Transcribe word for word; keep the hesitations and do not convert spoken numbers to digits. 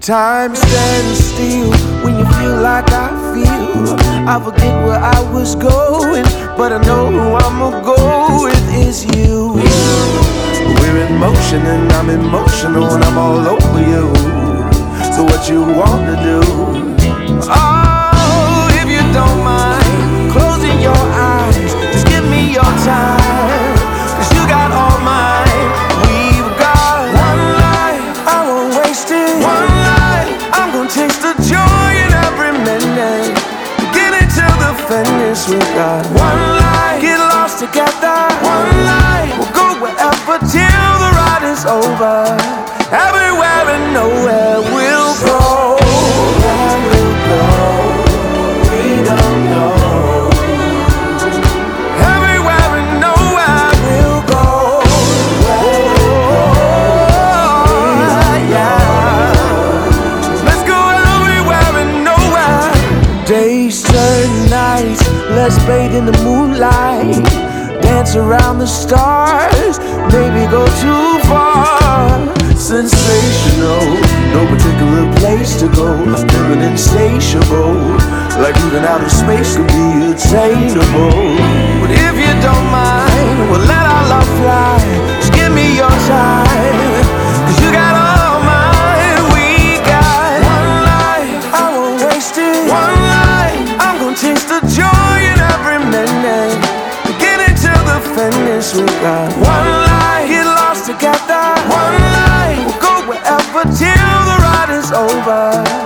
Time stands still when you feel like I feel. I forget where I was going, but I know who I'ma go with is you. We're in motion and I'm emotional and I'm all over you. So what you wanna do? Oh, if you don't mind closing your eyes, just give me your time, 'cause you got all mine. We've got one life, I won't waste it. One life, I'm gonna taste the joy in every minute. Beginning to the finish, we got one life. Get lost together. One life, we'll go wherever till the ride is over. Everywhere and nowhere we'll go. Where we'll go, we don't know. Everywhere and nowhere we'll go. Where we'll go, yeah. Let's go everywhere and nowhere. Days turn nights, let's bathe in the moonlight. Dance around the stars, maybe go too far. Sensational, no particular place to go. Living insatiable, like even outer space could be attainable. But if you don't mind, we'll let our love fly. Just give me your time, 'cause you got all mine. We got one life, I won't waste it. One life, I'm gonna taste the joy in every minute. Beginning to the finish, we got one life. Get lost together. One life, we'll go wherever till the ride is over.